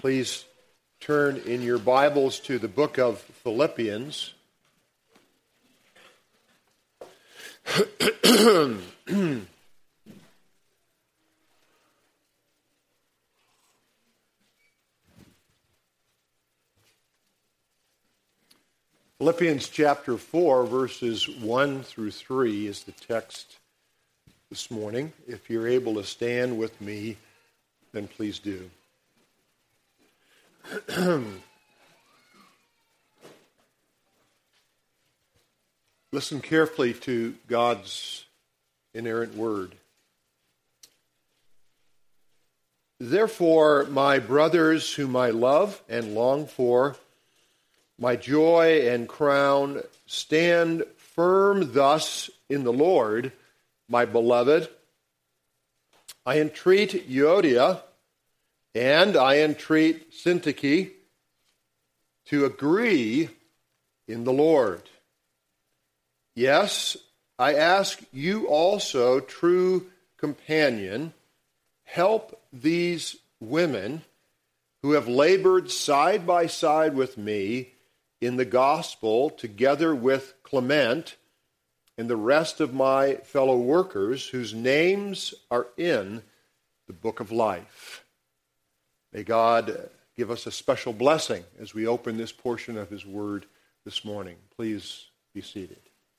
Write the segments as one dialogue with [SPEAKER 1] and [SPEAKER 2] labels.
[SPEAKER 1] Please turn in your Bibles to the book of Philippians. Philippians chapter 4, verses 1 through 3 is the text this morning. If you're able to stand with me, then please do. Listen carefully to God's inerrant word. Therefore, my brothers whom I love and long for, my joy and crown, stand firm thus in the Lord, my beloved. I entreat Euodia and I entreat Syntyche to agree in the Lord. Yes, I ask you also, true companion, help these women who have labored side by side with me in the gospel, together with Clement and the rest of my fellow workers whose names are in the book of life. May God give us a special blessing as we open this portion of his word this morning. Please be seated.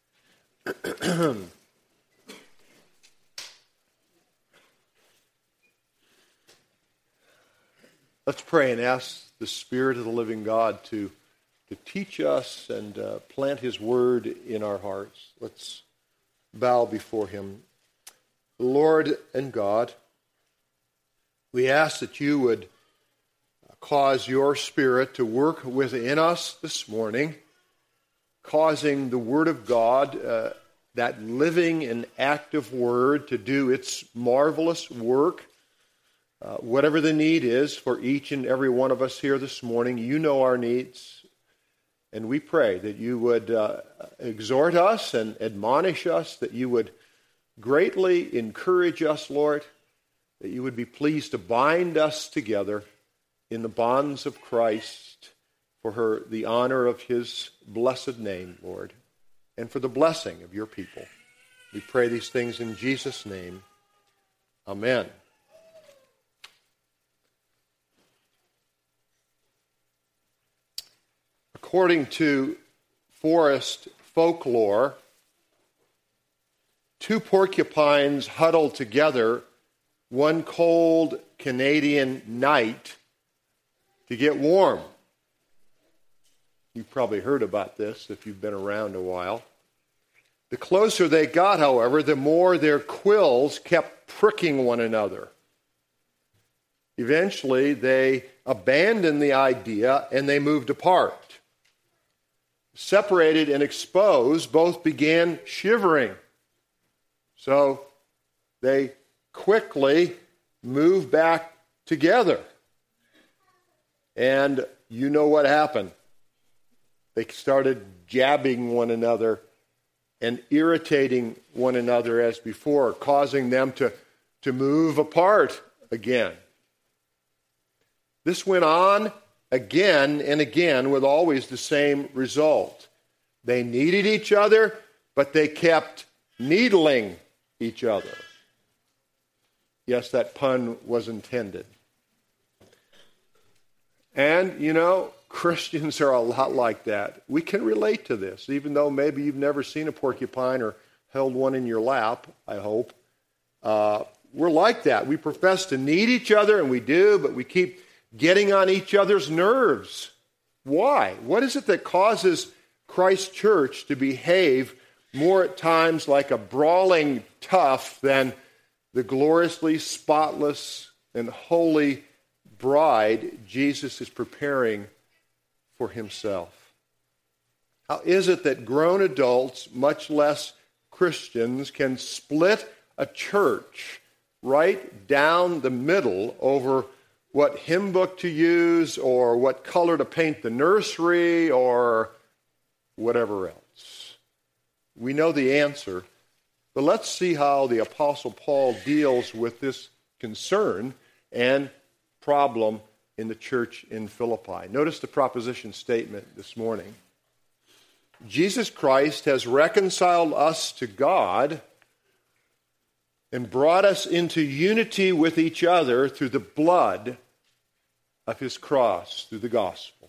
[SPEAKER 1] Let's pray and ask the Spirit of the living God to teach us and plant his word in our hearts. Let's bow before him. Lord and God, we ask that you would cause your Spirit to work within us this morning, causing the Word of God, that living and active Word, to do its marvelous work. Whatever the need is for each and every one of us here this morning, you know our needs. And we pray that you would exhort us and admonish us, that you would greatly encourage us, Lord, that you would be pleased to bind us together in the bonds of Christ for the honor of his blessed name, Lord, and for the blessing of your people. We pray these things in Jesus' name. Amen. According to forest folklore, two porcupines huddled together one cold Canadian night to get warm. You've probably heard about this if you've been around a while. The closer they got, however, the more their quills kept pricking one another. Eventually, they abandoned the idea and they moved apart. Separated and exposed, both began shivering. So they quickly moved back together. And you know what happened. They started jabbing one another and irritating one another as before, causing them to move apart again. This went on again and again with always the same result. They needed each other, but they kept needling each other. Yes, that pun was intended. And, Christians are a lot like that. We can relate to this, even though maybe you've never seen a porcupine or held one in your lap, I hope. We're like that. We profess to need each other, and we do, but we keep getting on each other's nerves. Why? What is it that causes Christ's church to behave more at times like a brawling tough than the gloriously spotless and holy bride Jesus is preparing for himself? How is it that grown adults, much less Christians, can split a church right down the middle over what hymn book to use or what color to paint the nursery or whatever else? We know the answer, but let's see how the Apostle Paul deals with this concern and problem in the church in Philippi. Notice the proposition statement this morning. Jesus Christ has reconciled us to God and brought us into unity with each other through the blood of his cross, through the gospel.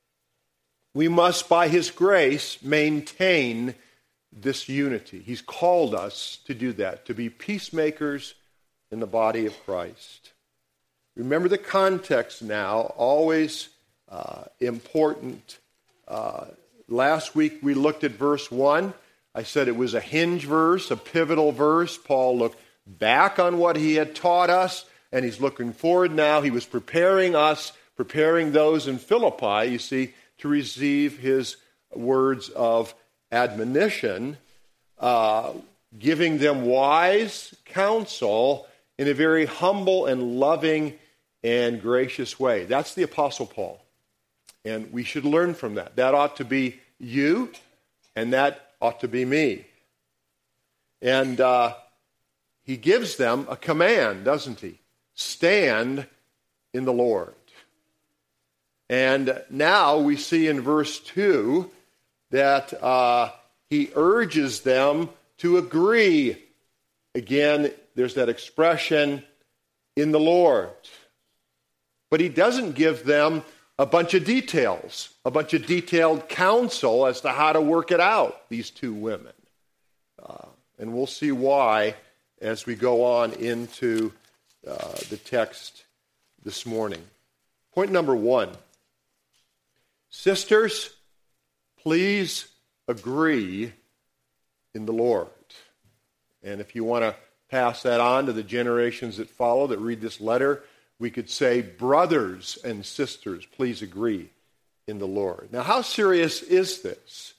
[SPEAKER 1] We must, by his grace, maintain this unity. He's called us to do that, to be peacemakers in the body of Christ. Remember the context now, always important. Last week we looked at verse 1. I said it was a hinge verse, a pivotal verse. Paul looked back on what he had taught us, and he's looking forward now. He was preparing us, preparing those in Philippi, you see, to receive his words of admonition, giving them wise counsel in a very humble and loving and gracious way. That's the Apostle Paul. And we should learn from that. That ought to be you, and that ought to be me. And he gives them a command, doesn't he? Stand in the Lord. And now we see in verse 2 that he urges them to agree. Again, there's that expression, in the Lord. But he doesn't give them a bunch of details, a bunch of detailed counsel as to how to work it out, these two women. And we'll see why as we go on into the text this morning. Point number 1. Sisters, please agree in the Lord. And if you want to pass that on to the generations that follow that read this letter, we could say, brothers and sisters, please agree in the Lord. Now, how serious is this?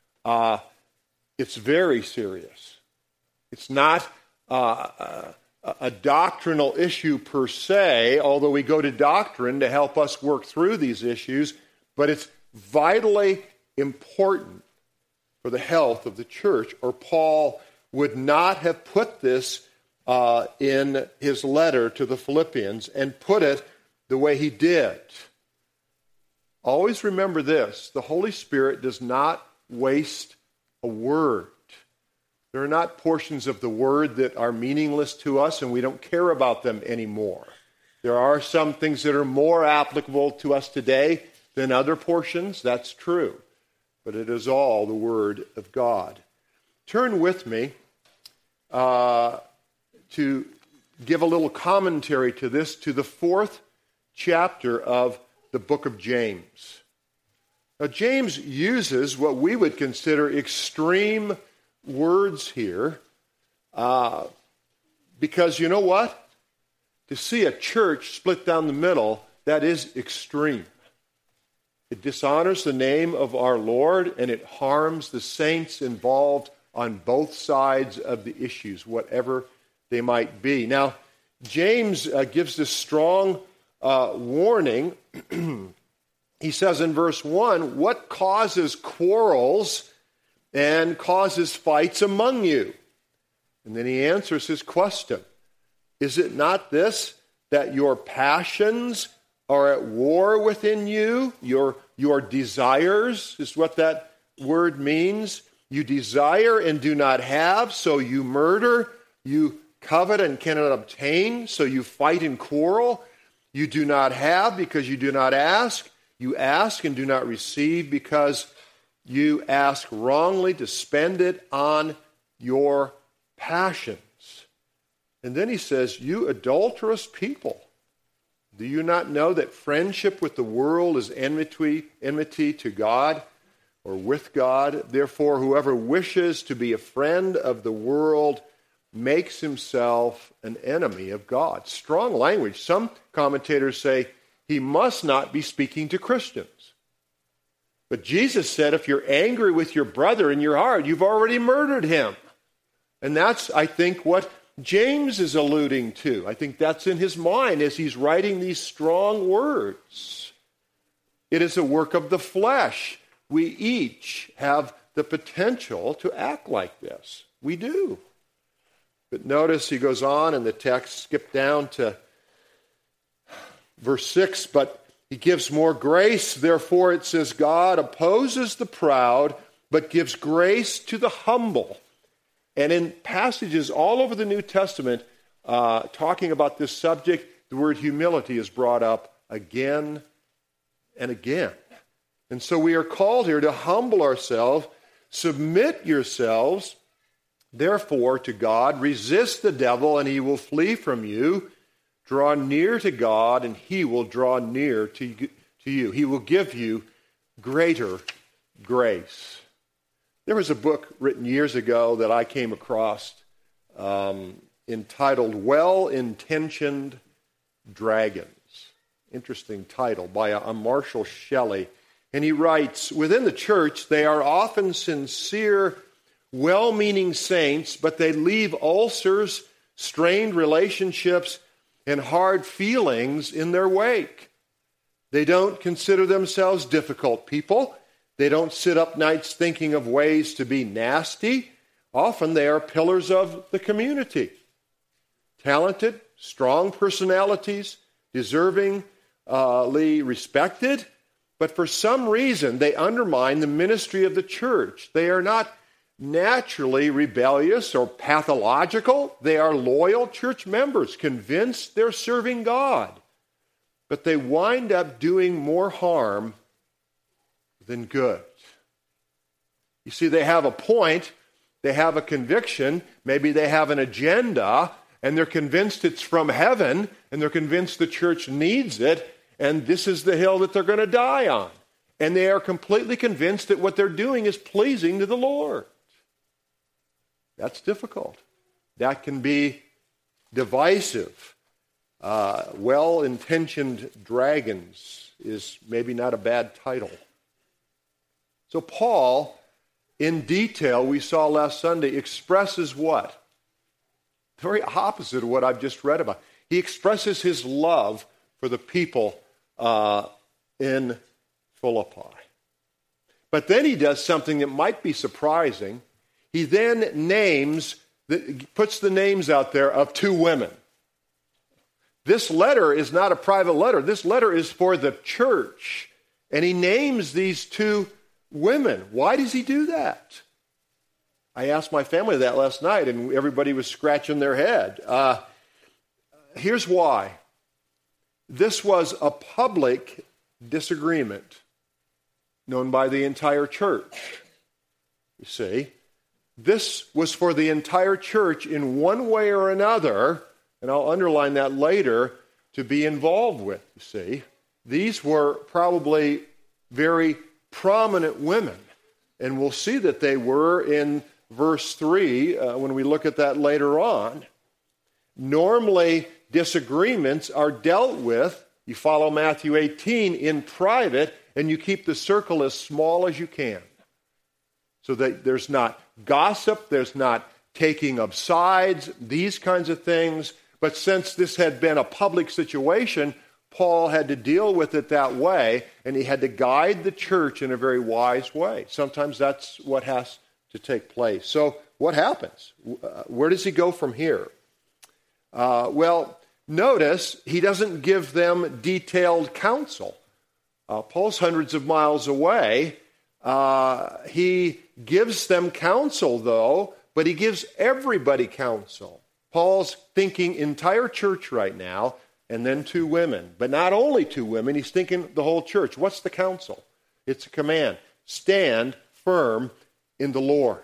[SPEAKER 1] It's very serious. It's not a doctrinal issue per se, although we go to doctrine to help us work through these issues, but it's vitally important for the health of the church, or Paul would not have put this in his letter to the Philippians and put it the way he did. Always remember this: the Holy Spirit does not waste a word. There are not portions of the word that are meaningless to us and we don't care about them anymore. There are some things that are more applicable to us today than other portions. That's true. But it is all the Word of God. Turn with me to give a little commentary to this, to the 4th chapter of the book of James. Now, James uses what we would consider extreme words here because you know what? To see a church split down the middle, that is extreme. It dishonors the name of our Lord, and it harms the saints involved on both sides of the issues, whatever they might be. Now, James gives this strong warning. He says in verse 1, what causes quarrels and causes fights among you? And then he answers his question. Is it not this, that your passions are at war within you? Your desires is what that word means. You desire and do not have, so you murder. You covet and cannot obtain, so you fight and quarrel. You do not have because you do not ask. You ask and do not receive because you ask wrongly to spend it on your passions. And then he says, you adulterous people, do you not know that friendship with the world is enmity to God or with God? Therefore, whoever wishes to be a friend of the world makes himself an enemy of God. Strong language. Some commentators say he must not be speaking to Christians. But Jesus said, if you're angry with your brother in your heart, you've already murdered him. And that's, I think, what James is alluding to. I think that's in his mind as he's writing these strong words. It is a work of the flesh. We each have the potential to act like this. We do. But notice he goes on in the text, skip down to Verse 6, but he gives more grace. Therefore, it says, God opposes the proud, but gives grace to the humble. And in passages all over the New Testament talking about this subject, the word humility is brought up again and again. And so we are called here to humble ourselves, submit yourselves, therefore, to God, resist the devil, and he will flee from you. Draw near to God, and he will draw near to you. He will give you greater grace. There was a book written years ago that I came across entitled Well-Intentioned Dragons. Interesting title by a Marshall Shelley. And he writes, within the church, they are often sincere, well-meaning saints, but they leave ulcers, strained relationships, and hard feelings in their wake. They don't consider themselves difficult people. They don't sit up nights thinking of ways to be nasty. Often they are pillars of the community. Talented, strong personalities, deservingly respected, but for some reason they undermine the ministry of the church. They are not naturally rebellious or pathological. They are loyal church members, convinced they're serving God. But they wind up doing more harm than good. You see, they have a point, they have a conviction, maybe they have an agenda, and they're convinced it's from heaven, and they're convinced the church needs it, and this is the hill that they're going to die on. And they are completely convinced that what they're doing is pleasing to the Lord. That's difficult. That can be divisive. Well-intentioned dragons is maybe not a bad title. So Paul, in detail, we saw last Sunday, expresses what? The very opposite of what I've just read about. He expresses his love for the people in Philippi. But then he does something that might be surprising. He then puts the names out there of two women. This letter is not a private letter. This letter is for the church. And he names these two women. Why does he do that? I asked my family that last night, and everybody was scratching their head. Here's why. This was a public disagreement known by the entire church. You see, this was for the entire church in one way or another, and I'll underline that later, to be involved with, you see. These were probably very prominent women, and we'll see that they were in verse 3 when we look at that later on. Normally, disagreements are dealt with, you follow Matthew 18, in private, and you keep the circle as small as you can. So that there's not gossip, there's not taking of sides, these kinds of things. But since this had been a public situation, Paul had to deal with it that way, and he had to guide the church in a very wise way. Sometimes that's what has to take place. So what happens? Where does he go from here? Well, notice he doesn't give them detailed counsel. Paul's hundreds of miles away. He gives them counsel, though, but he gives everybody counsel. Paul's thinking entire church right now, and then two women. But not only two women, he's thinking the whole church. What's the counsel? It's a command. Stand firm in the Lord.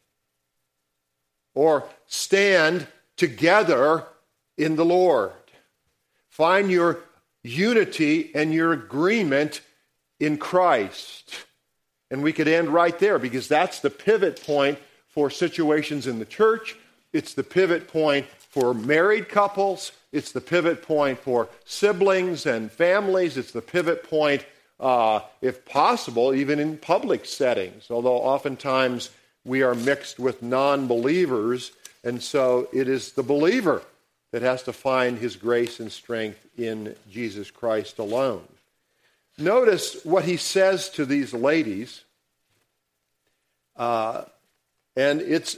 [SPEAKER 1] Or stand together in the Lord. Find your unity and your agreement in Christ. And we could end right there because that's the pivot point for situations in the church. It's the pivot point for married couples. It's the pivot point for siblings and families. It's the pivot point, if possible, even in public settings, although oftentimes we are mixed with non-believers, and so it is the believer that has to find his grace and strength in Jesus Christ alone. Notice what he says to these ladies, and it's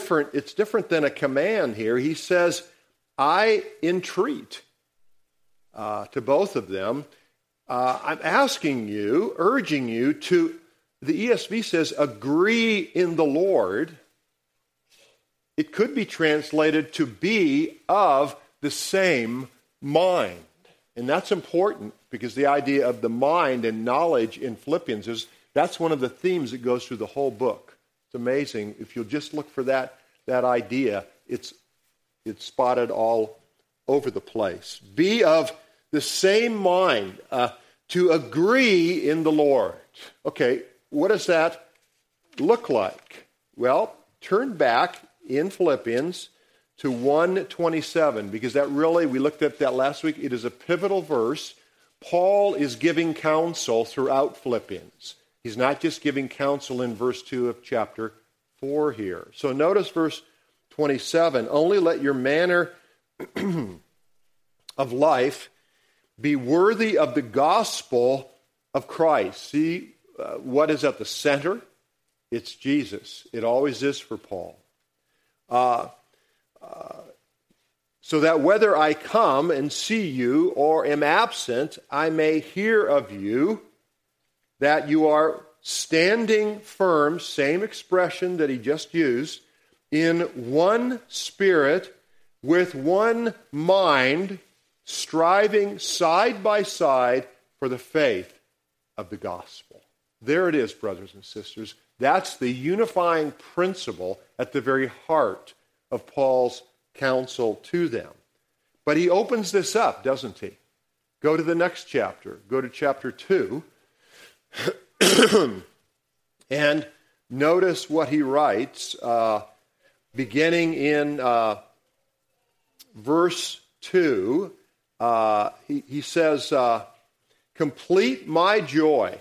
[SPEAKER 1] different than a command here. He says, I entreat. to both of them. I'm asking you, urging you to, the ESV says, agree in the Lord. It could be translated to be of the same mind. And that's important because the idea of the mind and knowledge in Philippians that's one of the themes that goes through the whole book. It's amazing. If you'll just look for that idea, it's spotted all over the place. Be of the same mind, to agree in the Lord. Okay, what does that look like? Well, turn back in Philippians to 1:27, because that really, we looked at that last week, it is a pivotal verse. Paul is giving counsel throughout Philippians. He's not just giving counsel in verse 2 of chapter 4 here. So notice verse 27, only let your manner of life be worthy of the gospel of Christ. See, what is at the center? It's Jesus. It always is for Paul. So that whether I come and see you or am absent, I may hear of you that you are standing firm, same expression that he just used, in one spirit, with one mind, striving side by side for the faith of the gospel. There it is, brothers and sisters. That's the unifying principle at the very heart of Paul's counsel to them. But he opens this up, doesn't he? Go to the next chapter. Go to chapter 2. And notice what he writes, beginning in verse 2. He says, complete my joy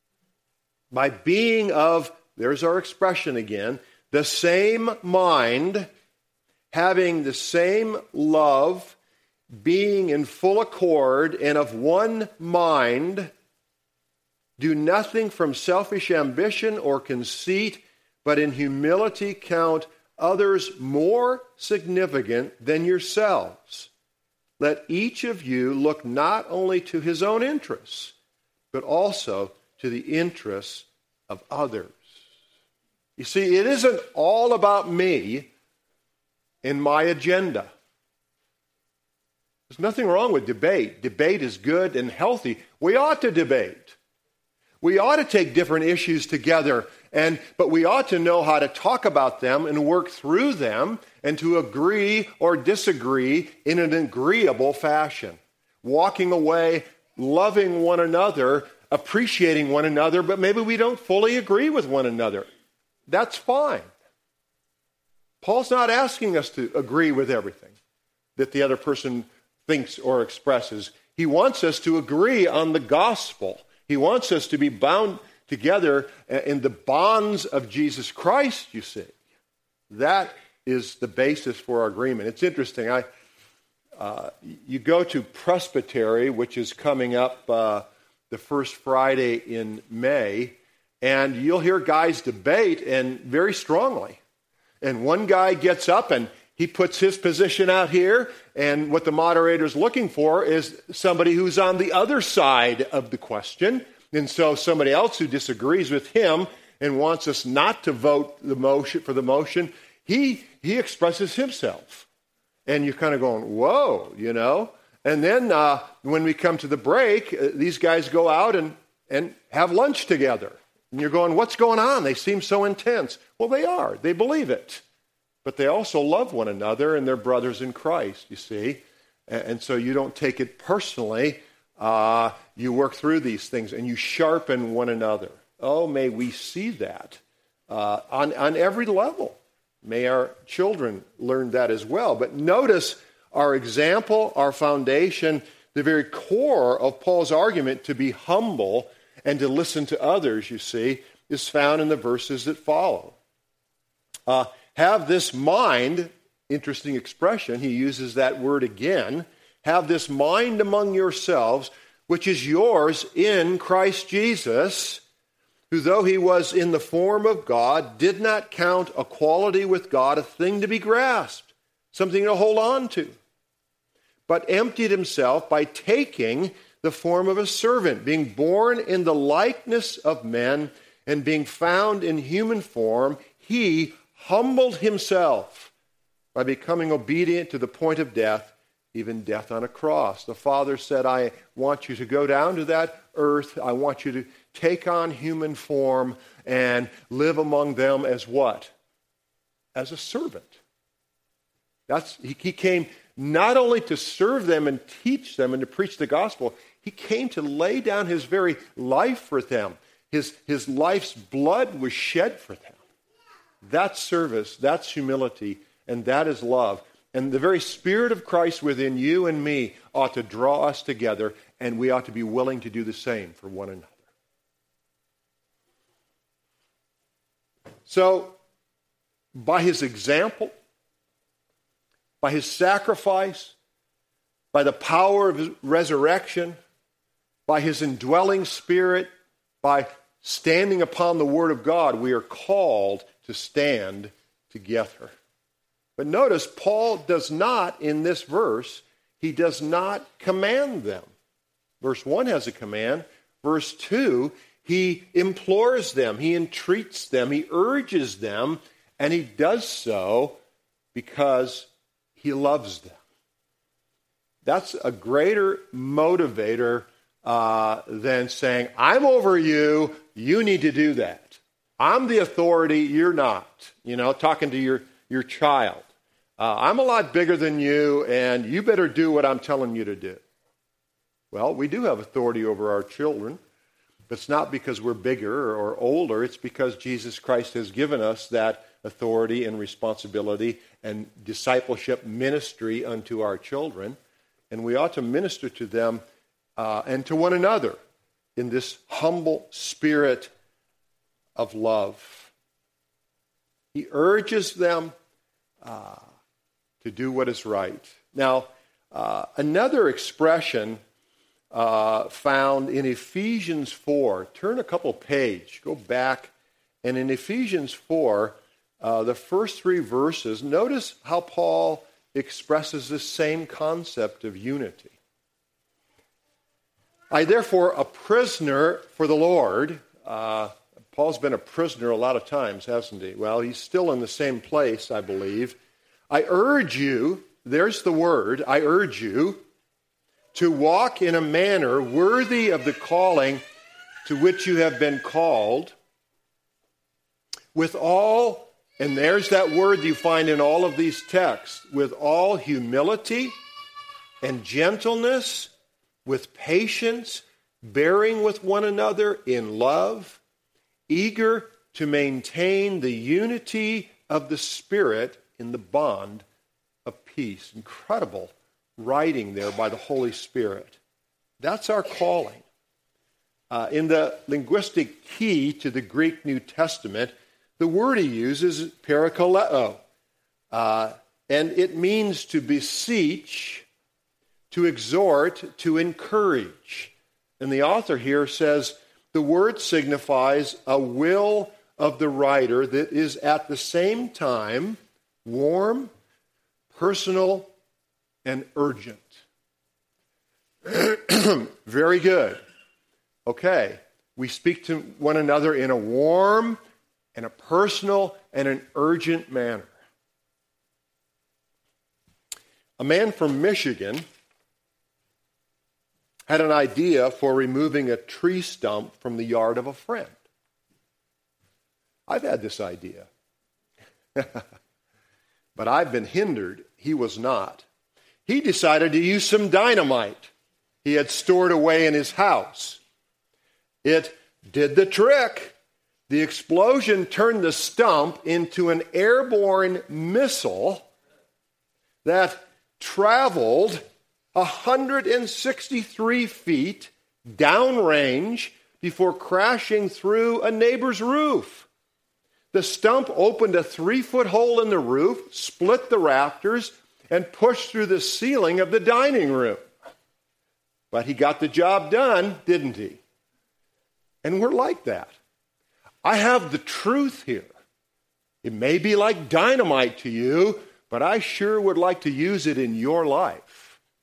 [SPEAKER 1] by being of, there's our expression again, the same mind, having the same love, being in full accord and of one mind. Do nothing from selfish ambition or conceit, but in humility count others more significant than yourselves. Let each of you look not only to his own interests, but also to the interests of others. You see, it isn't all about me and my agenda. There's nothing wrong with debate. Debate is good and healthy. We ought to debate. We ought to take different issues together, but we ought to know how to talk about them and work through them and to agree or disagree in an agreeable fashion. Walking away, loving one another, appreciating one another, but maybe we don't fully agree with one another. That's fine. Paul's not asking us to agree with everything that the other person thinks or expresses. He wants us to agree on the gospel. He wants us to be bound together in the bonds of Jesus Christ, you see. That is the basis for our agreement. It's interesting. You go to Presbytery, which is coming up the first Friday in May, and you'll hear guys debate, and very strongly. And one guy gets up and he puts his position out here, and what the moderator's looking for is somebody who's on the other side of the question. And so somebody else who disagrees with him and wants us not to vote for the motion, he expresses himself. And you're kind of going, whoa, you know. And then when we come to the break, these guys go out and have lunch together. And you're going, what's going on? They seem so intense. Well, they are. They believe it. But they also love one another, and they're brothers in Christ, you see. And so you don't take it personally. You work through these things, and you sharpen one another. Oh, may we see that on every level. May our children learn that as well. But notice our example, our foundation, the very core of Paul's argument to be humble and to listen to others, you see, is found in the verses that follow. Have this mind, interesting expression, he uses that word again, have this mind among yourselves, which is yours in Christ Jesus, who though he was in the form of God, did not count equality with God a thing to be grasped, something to hold on to, but emptied himself by taking the form of a servant, being born in the likeness of men, and being found in human form, he humbled himself by becoming obedient to the point of death, even death on a cross. The Father said, I want you to go down to that earth. I want you to take on human form and live among them as what? As a servant. He came not only to serve them and teach them and to preach the gospel, he came to lay down his very life for them. His life's blood was shed for them. That's service, that's humility, and that is love. And the very Spirit of Christ within you and me ought to draw us together, and we ought to be willing to do the same for one another. So, by his example, by his sacrifice, by the power of his resurrection, by his indwelling Spirit, by standing upon the Word of God, we are called to stand together. But notice, Paul does not, in this verse, he does not command them. Verse 1 has a command. Verse 2, he implores them, he entreats them, he urges them, and he does so because he loves them. That's a greater motivator than saying, I'm over you, you need to do that. I'm the authority, you're not. Talking to your child. I'm a lot bigger than you, and you better do what I'm telling you to do. Well, we do have authority over our children, but it's not because we're bigger or older. It's because Jesus Christ has given us that authority and responsibility and discipleship ministry unto our children, and we ought to minister to them and to one another in this humble spirit of love. He urges them to do what is right. Now, another expression found in Ephesians 4. Turn a couple page, go back, and in Ephesians 4, the first 3 verses, notice how Paul expresses this same concept of unity. I, therefore, a prisoner for the Lord. Paul's been a prisoner a lot of times, hasn't he? Well, he's still in the same place, I believe. I urge you, there's the word, I urge you to walk in a manner worthy of the calling to which you have been called, with all, and there's that word you find in all of these texts, with all humility and gentleness, with patience, bearing with one another in love, eager to maintain the unity of the Spirit in the bond of peace. Incredible writing there by the Holy Spirit. That's our calling. In the linguistic key to the Greek New Testament, the word he uses is parakaleo, and it means to beseech, to exhort, to encourage. And the author here says the word signifies a will of the writer that is at the same time warm, personal, and urgent. Very good. Okay, we speak to one another in a warm and a personal and an urgent manner. A man from Michigan had an idea for removing a tree stump from the yard of a friend. I've had this idea. But I've been hindered. He was not. He decided to use some dynamite he had stored away in his house. It did the trick. The explosion turned the stump into an airborne missile that traveled 163 feet downrange before crashing through a neighbor's roof. The stump opened a 3-foot hole in the roof, split the rafters, and pushed through the ceiling of the dining room. But he got the job done, didn't he? And we're like that. I have the truth here. It may be like dynamite to you, but I sure would like to use it in your life.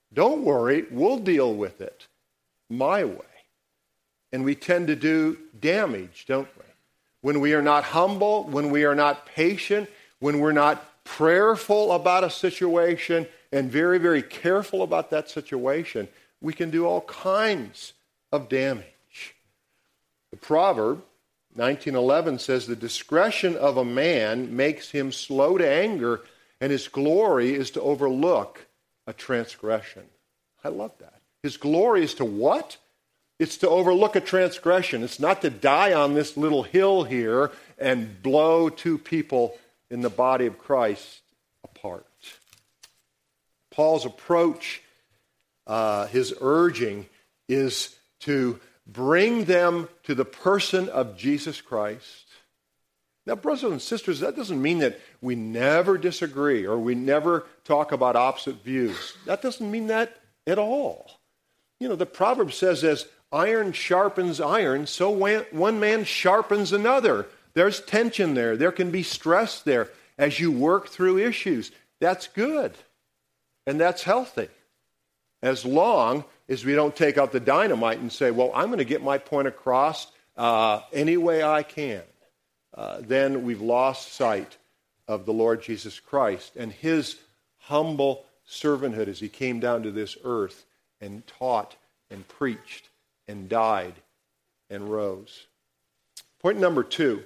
[SPEAKER 1] Don't worry, we'll deal with it my way. And we tend to do damage, don't we? When we are not humble, when we are not patient, when we're not prayerful about a situation and very, very careful about that situation, we can do all kinds of damage. The proverb 19:11 says, the discretion of a man makes him slow to anger, and his glory is to overlook a transgression. I love that. His glory is to what? It's to overlook a transgression. It's not to die on this little hill here and blow two people in the body of Christ apart. Paul's approach, his urging, is to bring them to the person of Jesus Christ. Now, brothers and sisters, that doesn't mean that we never disagree or we never talk about opposite views. That doesn't mean that at all. You know, the proverb says, as iron sharpens iron, so one man sharpens another. There's tension there. There can be stress there as you work through issues. That's good. And that's healthy. As long as we don't take out the dynamite and say, well, I'm going to get my point across any way I can. Then we've lost sight of the Lord Jesus Christ and his humble servanthood as he came down to this earth and taught and preached and died and rose. Point number 2,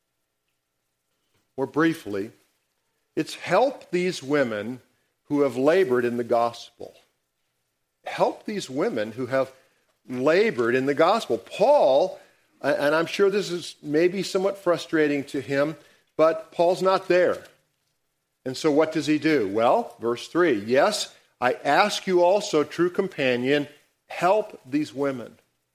[SPEAKER 1] more briefly, it's help these women who have labored in the gospel. Help these women who have labored in the gospel. Paul, and I'm sure this is maybe somewhat frustrating to him, but Paul's not there. And so what does he do? Well, verse 3, yes, I ask you also, true companion, help these women.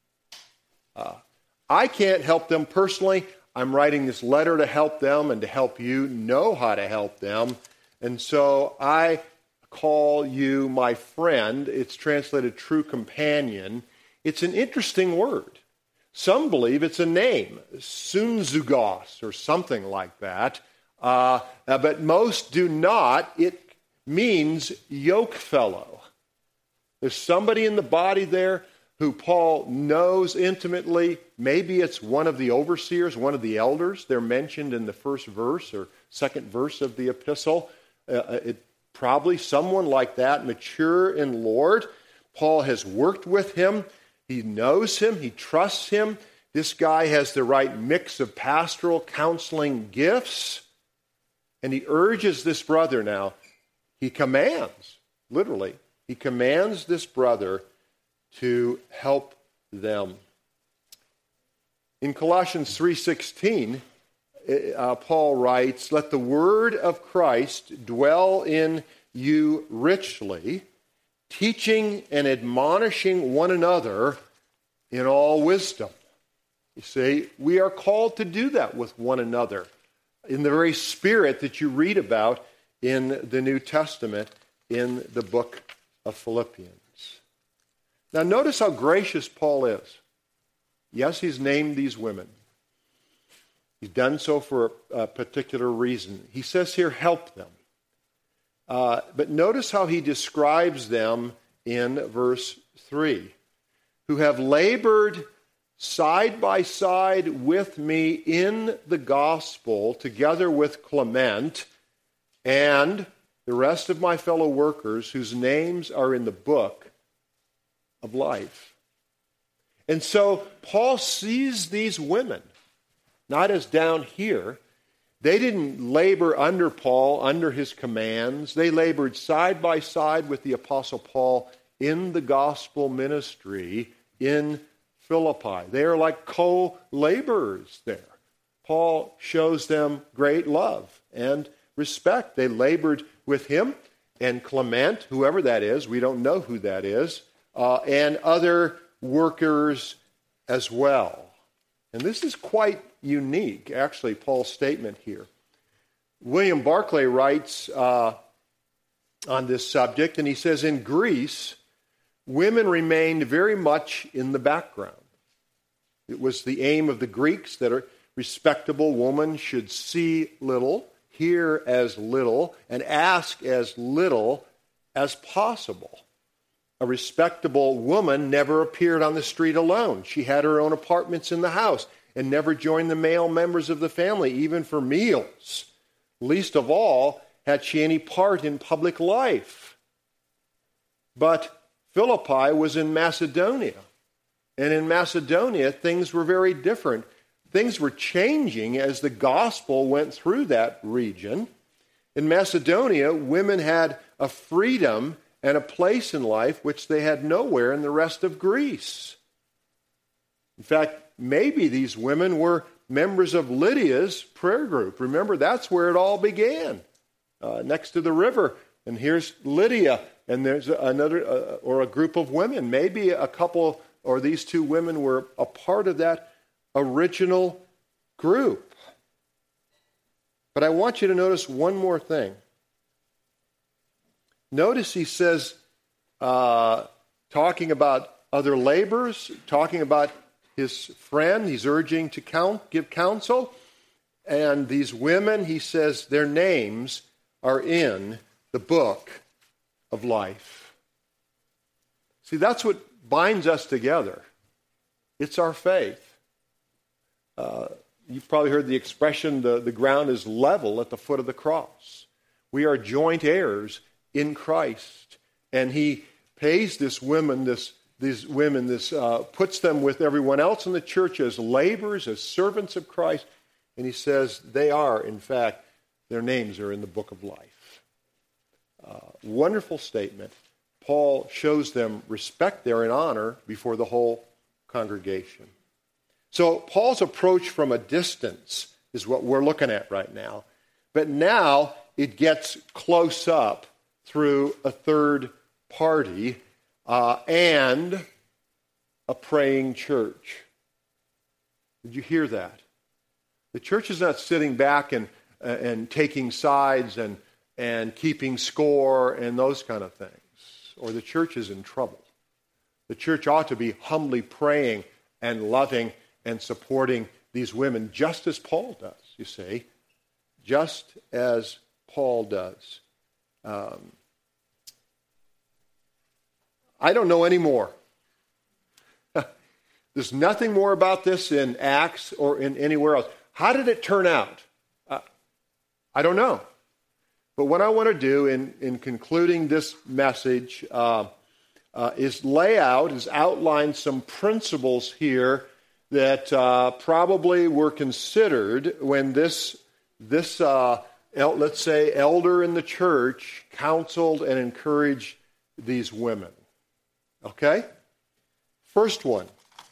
[SPEAKER 1] I can't help them personally. I'm writing this letter to help them and to help you know how to help them. And so I call you my friend. It's translated true companion. It's an interesting word. Some believe it's a name, Sunzugos or something like that. But most do not. It means yoke fellow. There's somebody in the body there who Paul knows intimately. Maybe it's one of the overseers, one of the elders. They're mentioned in the first verse or second verse of the epistle. Probably someone like that, mature in Lord. Paul has worked with him. He knows him. He trusts him. This guy has the right mix of pastoral counseling gifts. And he urges this brother now. He commands, literally, he commands this brother to help them. In Colossians 3:16, Paul writes, let the word of Christ dwell in you richly, teaching and admonishing one another in all wisdom. You see, we are called to do that with one another in the very spirit that you read about in the New Testament in the book of Philippians. Now notice how gracious Paul is. Yes, he's named these women. He's done so for a particular reason. He says here, help them. But notice how he describes them in verse 3. Who have labored side by side with me in the gospel, together with Clement and the rest of my fellow workers whose names are in the book of life. And so Paul sees these women not as down here. They didn't labor under Paul, under his commands. They labored side by side with the Apostle Paul in the gospel ministry in Philippi. They are like co-laborers there. Paul shows them great love and respect. They labored with him and Clement, whoever that is, we don't know who that is, and other workers as well. And this is quite unique, actually, Paul's statement here. William Barclay writes on this subject, and he says, in Greece, women remained very much in the background. It was the aim of the Greeks that a respectable woman should see little, hear as little, and ask as little as possible. a respectable woman, never appeared on the street alone. She had her own apartments in the house and never joined the male members of the family, even for meals. Least of all, had she any part in public life. But Philippi was in Macedonia. And in Macedonia, things were very different. Things were changing as the gospel went through that region. In Macedonia, women had a freedom and a place in life which they had nowhere in the rest of Greece. In fact, maybe these women were members of Lydia's prayer group. Remember, that's where it all began, next to the river. And here's Lydia, and there's another, or a group of women. Maybe a couple, or these two women were a part of that original group. But I want you to notice one more thing. Notice he says, talking about other laborers, talking about his friend, he's urging to give counsel. And these women, he says, their names are in the book of life. See, that's what binds us together. It's our faith. You've probably heard the expression, the ground is level at the foot of the cross. We are joint heirs in Christ. And he pays these women, puts them with everyone else in the church as laborers, as servants of Christ. And he says they are, in fact, their names are in the book of life. Wonderful statement. Paul shows them respect there and honor before the whole congregation. So Paul's approach from a distance is what we're looking at right now. But now it gets close up through a third party and a praying church. Did you hear that? The church is not sitting back and taking sides and keeping score and those kind of things. Or the church is in trouble. The church ought to be humbly praying and loving and supporting these women just as Paul does, you see. Just as Paul does. I don't know any more. There's nothing more about this in Acts or in anywhere else. How did it turn out? I don't know. But what I want to do in concluding this message is outline some principles here that probably were considered when this let's say, elder in the church counseled and encouraged these women. Okay? First one.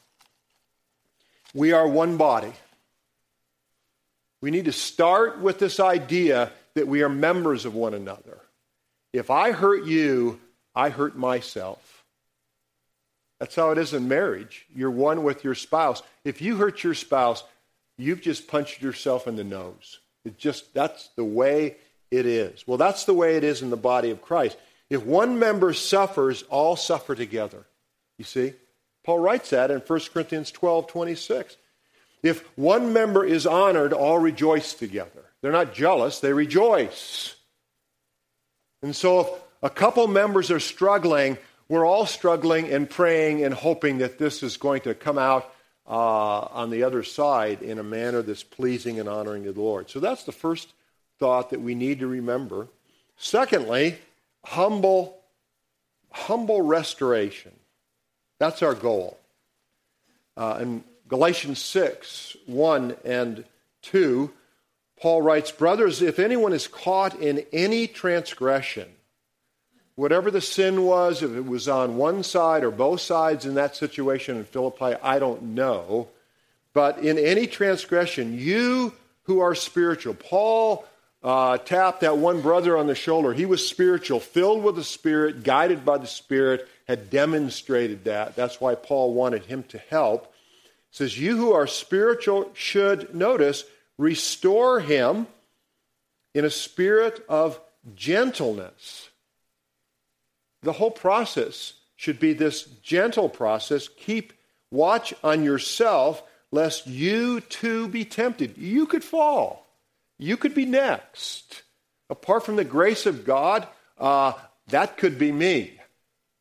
[SPEAKER 1] We are one body. We need to start with this idea that we are members of one another. If I hurt you, I hurt myself. That's how it is in marriage. You're one with your spouse. If you hurt your spouse, you've just punched yourself in the nose. That's the way it is. Well, that's the way it is in the body of Christ. If one member suffers, all suffer together. You see? Paul writes that in 1 Corinthians 12:26. If one member is honored, all rejoice together. They're not jealous, they rejoice. And so if a couple members are struggling, we're all struggling and praying and hoping that this is going to come out on the other side in a manner that's pleasing and honoring to the Lord. So that's the first thought that we need to remember. Secondly, humble restoration. That's our goal. In Galatians 6:1 and 2, Paul writes, "Brothers, if anyone is caught in any transgression," whatever the sin was, if it was on one side or both sides in that situation in Philippi, I don't know. But in any transgression, you who are spiritual. Paul tapped that one brother on the shoulder. He was spiritual, filled with the Spirit, guided by the Spirit, had demonstrated that. That's why Paul wanted him to help. It says, you who are spiritual should, notice, restore him in a spirit of gentleness. The whole process should be this gentle process. Keep watch on yourself, lest you too be tempted. You could fall. You could be next. Apart from the grace of God, that could be me.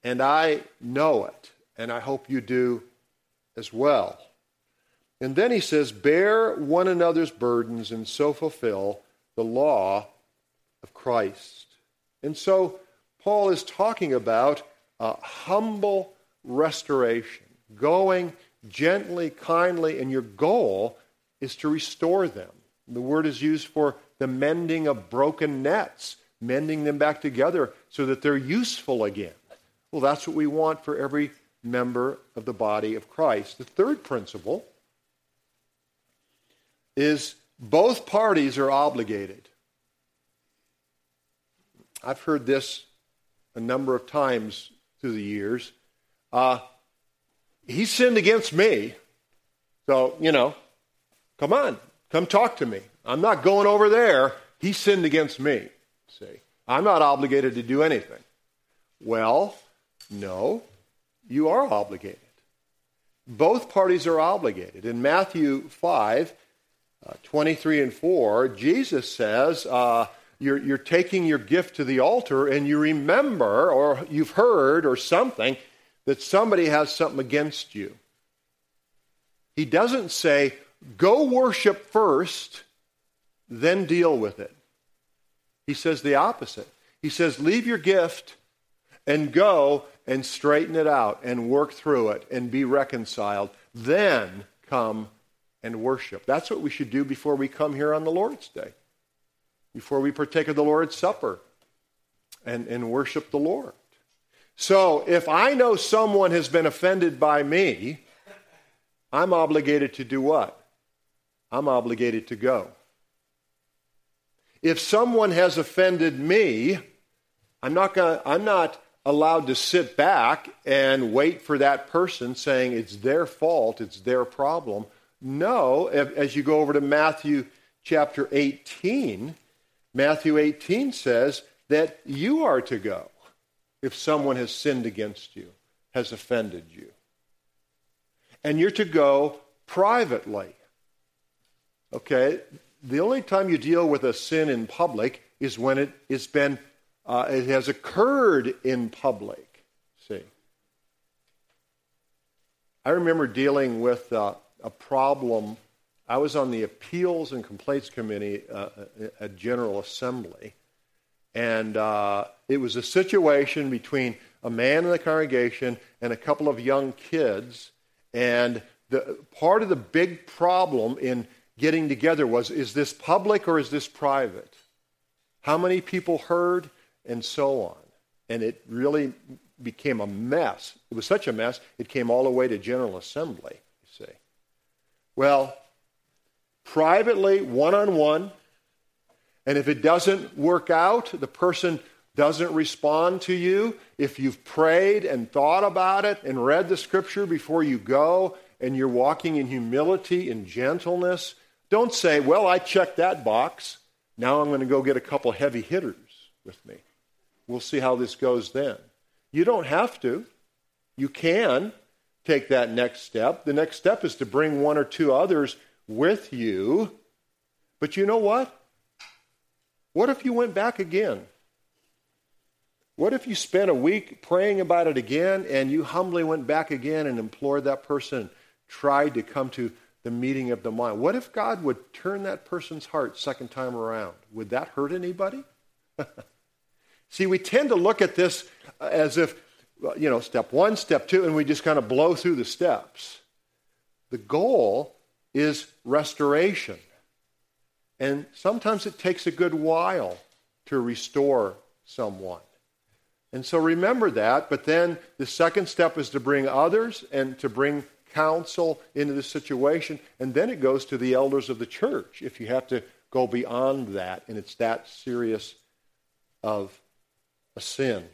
[SPEAKER 1] And I know it, and I hope you do as well. And then he says, bear one another's burdens and so fulfill the law of Christ. And so Paul is talking about humble restoration, going gently, kindly, and your goal is to restore them. The word is used for the mending of broken nets, mending them back together so that they're useful again. Well, that's what we want for every member of the body of Christ. The third principle is both parties are obligated. I've heard this a number of times through the years. He sinned against me, so, come on, come talk to me. I'm not going over there. He sinned against me. See, I'm not obligated to do anything. Well, no, you are obligated. Both parties are obligated. In Matthew 5, 23 and 4, Jesus says, you're taking your gift to the altar and you remember, or you've heard or something, that somebody has something against you. He doesn't say, go worship first, then deal with it. He says the opposite. He says, leave your gift and go and straighten it out and work through it and be reconciled. Then come and worship. That's what we should do before we come here on the Lord's Day, before we partake of the Lord's Supper and worship the Lord. So if I know someone has been offended by me, I'm obligated to do what? I'm obligated to go. If someone has offended me, I'm not allowed to sit back and wait for that person saying it's their fault, it's their problem. No, as you go over to Matthew chapter 18, Matthew 18 says that you are to go if someone has sinned against you, has offended you. And you're to go privately. Okay? The only time you deal with a sin in public is when it has occurred in public. See? I remember dealing with a problem. I was on the Appeals and Complaints Committee at General Assembly, and it was a situation between a man in the congregation and a couple of young kids, and part of the big problem in getting together was, is this public or is this private? How many people heard? And so on. And it really became a mess. It was such a mess, it came all the way to General Assembly, you see. Well, privately, one-on-one, and if it doesn't work out, the person doesn't respond to you, if you've prayed and thought about it and read the scripture before you go, and you're walking in humility and gentleness, don't say, well, I checked that box. Now I'm going to go get a couple heavy hitters with me. We'll see how this goes then. You don't have to. You can take that next step. The next step is to bring one or two others with you. But you know what? What if you went back again? What if you spent a week praying about it again and you humbly went back again and implored that person, tried to come to the meeting of the mind? What if God would turn that person's heart second time around? Would that hurt anybody? See, we tend to look at this as if, step one, step two, and we just kind of blow through the steps. The goal is restoration. And sometimes it takes a good while to restore someone. And so remember that, but then the second step is to bring others and to bring counsel into the situation, and then it goes to the elders of the church if you have to go beyond that, and it's that serious of a sin.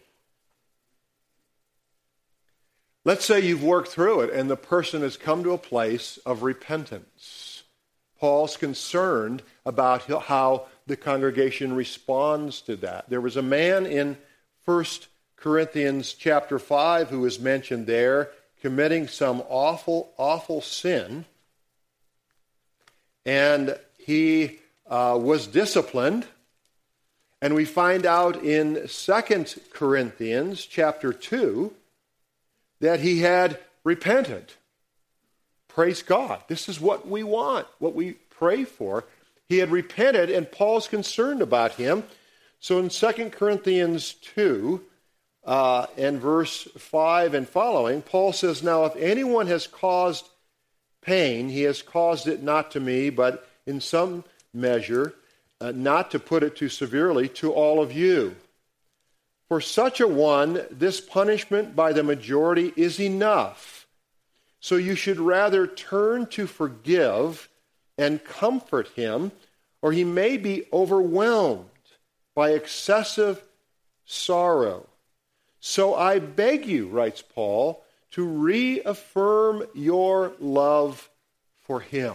[SPEAKER 1] Let's say you've worked through it and the person has come to a place of repentance. Paul's concerned about how the congregation responds to that. There was a man in 1 Corinthians chapter 5 who is mentioned there committing some awful sin, and he was disciplined, And we find out in 2 Corinthians chapter 2 that he had repented. Praise God. This is what we want, what we pray for. He had repented, and Paul's concerned about him. So in 2 Corinthians 2 and verse 5 and following, Paul says, "Now if anyone has caused pain, he has caused it not to me, but in some measure, not to put it too severely, to all of you. For such a one, this punishment by the majority is enough. So you should rather turn to forgive and comfort him, or he may be overwhelmed by excessive sorrow. So I beg you," writes Paul, "to reaffirm your love for him."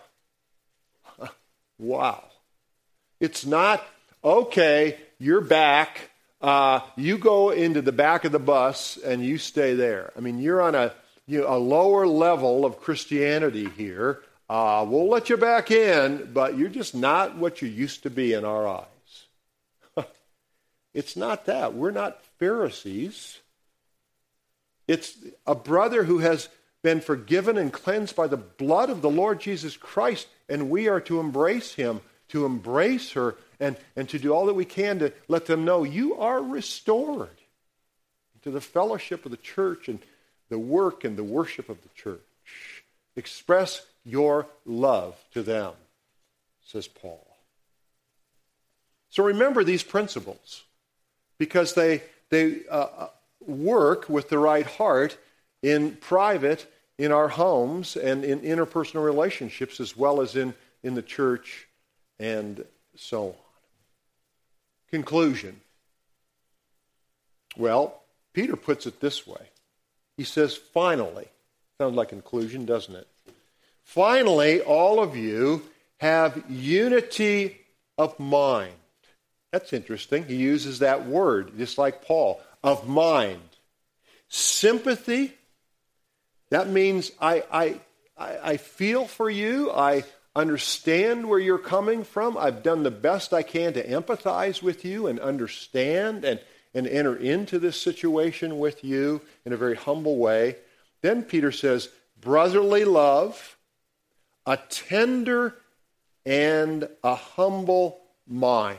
[SPEAKER 1] Wow. It's not, okay, you're back, you go into the back of the bus and you stay there. I mean, you're on a lower level of Christianity here. We'll let you back in, but you're just not what you used to be in our eyes. It's not that. We're not Pharisees. It's a brother who has been forgiven and cleansed by the blood of the Lord Jesus Christ, and we are to embrace him, to embrace her, and to do all that we can to let them know you are restored to the fellowship of the church and the work and the worship of the church. Express your love to them, says Paul. So remember these principles, because they work with the right heart in private, in our homes, and in interpersonal relationships, as well as in the church, and so on. Conclusion. Well, Peter puts it this way. He says, finally. Sounds like conclusion, doesn't it? Finally, all of you have unity of mind. That's interesting. He uses that word, just like Paul, of mind. Sympathy, that means I feel for you. I understand where you're coming from. I've done the best I can to empathize with you and understand and enter into this situation with you in a very humble way. Then Peter says, brotherly love, a tender and a humble mind.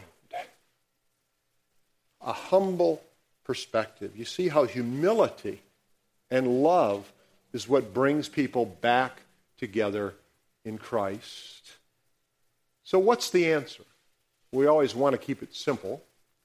[SPEAKER 1] A humble perspective. You see how humility and love is what brings people back together in Christ. So what's the answer? We always want to keep it simple.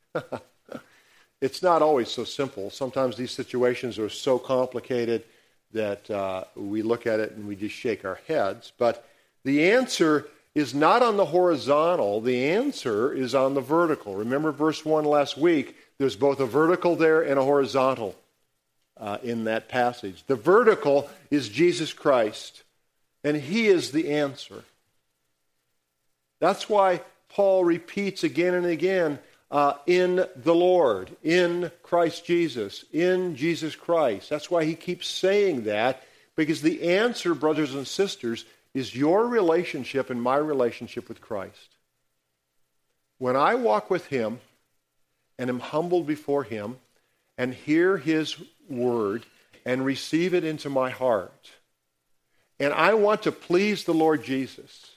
[SPEAKER 1] It's not always so simple. Sometimes these situations are so complicated that we look at it and we just shake our heads. But the answer is not on the horizontal. The answer is on the vertical. Remember verse 1 last week? There's both a vertical there and a horizontal in that passage. The vertical is Jesus Christ, and he is the answer. That's why Paul repeats again and again, in the Lord, in Christ Jesus, in Jesus Christ. That's why he keeps saying that, because the answer, brothers and sisters, is your relationship and my relationship with Christ. When I walk with him and am humbled before him and hear his word and receive it into my heart, and I want to please the Lord Jesus,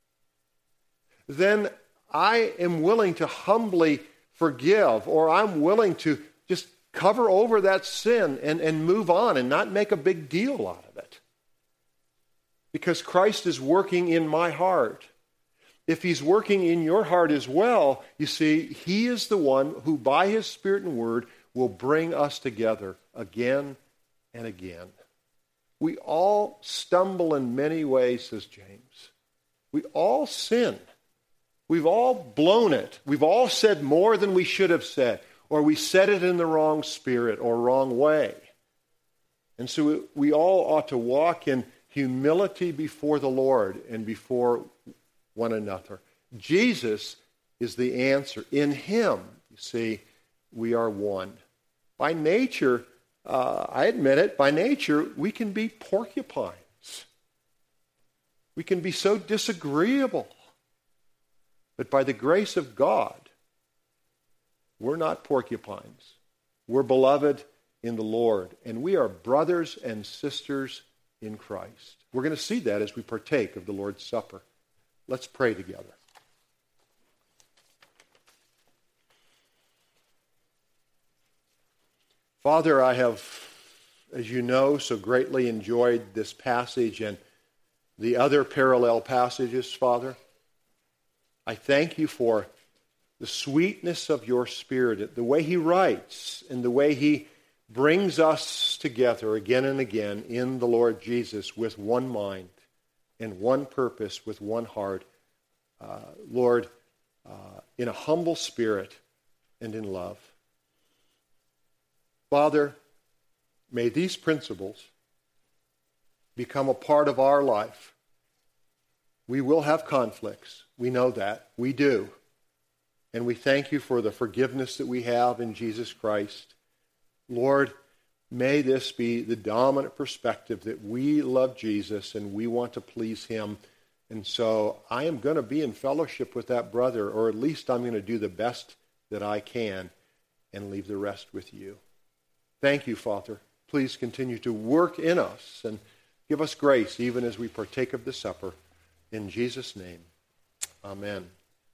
[SPEAKER 1] then I am willing to humbly forgive, or I'm willing to just cover over that sin and move on and not make a big deal out of it. Because Christ is working in my heart. If he's working in your heart as well, you see, he is the one who by his Spirit and Word will bring us together again and again. We all stumble in many ways, says James. We all sin. We've all blown it. We've all said more than we should have said, or we said it in the wrong spirit or wrong way. And so we all ought to walk in humility before the Lord and before one another. Jesus is the answer. In him, you see, we are one. By nature, I admit it, by nature, we can be porcupines. We can be so disagreeable. But by the grace of God, We're not porcupines. We're beloved in the Lord, and we are brothers and sisters in Christ. We're going to see that as we partake of the Lord's Supper. Let's pray together. Father, I have, as you know, so greatly enjoyed this passage and the other parallel passages, Father. I thank you for the sweetness of your Spirit, the way he writes and the way he brings us together again and again in the Lord Jesus with one mind and one purpose, with one heart. Lord, in a humble spirit and in love. Father, may these principles become a part of our life. We will have conflicts. We know that. We do. And we thank you for the forgiveness that we have in Jesus Christ. Lord, may this be the dominant perspective that we love Jesus and we want to please him. And so I am going to be in fellowship with that brother, or at least I'm going to do the best that I can and leave the rest with you. Thank you, Father. Please continue to work in us and give us grace even as we partake of the supper. In Jesus' name, amen.